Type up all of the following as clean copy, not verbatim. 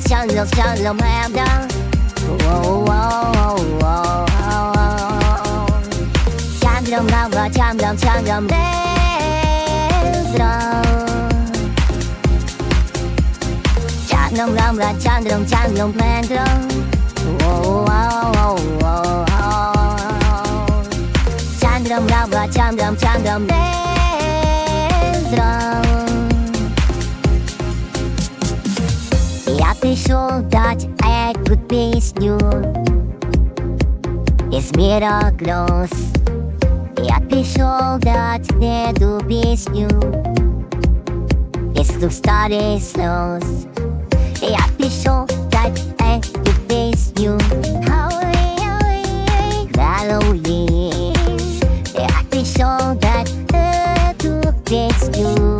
shallow man down. Chandram Rama Chandram Chandram Dendra. Chandram Rama Chandram Chandram Dendra. Chandram Rama Chandram Chandram Dendra. Я пришел дать эту песню из мира гроз. Я пришел дать эту песню из двух старых слез. Я пришел дать эту песню Хэллоуин. Я пришел дать эту песню.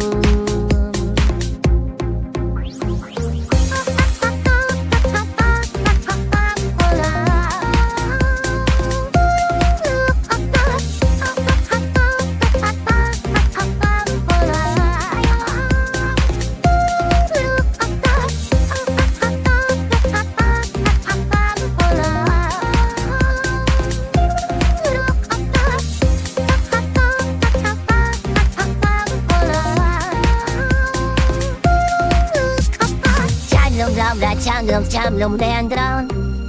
Chandram Chandram Dendra.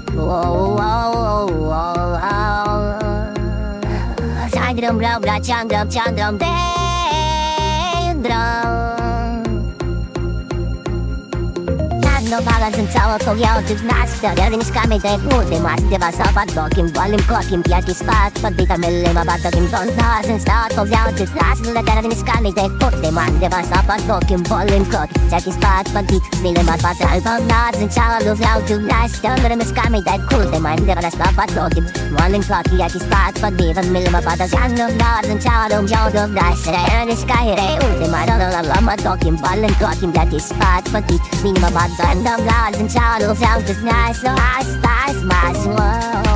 Chandram Rama Chandram Chandram Dendra. No balance całą kobiety w nas. Teorii skamy te budy mas. Dywa sobat bokiem, wolnym kokiem. Jaki spad, podbita myli ma batokiem. Bądź nasen start, kobiety w nas. Teorii skamy te budy mas. Dywa sobat bokiem, wolnym kokiem. Jaki spad, podbita myli ma batokiem. Bądź nasen całą kobiety w nas. Teorii skamy te budy mas. Dywa sobat bokiem, wolnym kokiem. Jaki spad, podbita myli ma batokiem. Bądź nasen całą kobiety w nas. Teorii skamy te budy mas. Dywa sobat bokiem, wolnym kokiem. Jaki spad, podbita myli ma batokiem. Random laws and shadows out this nice, nice, nice, nice world.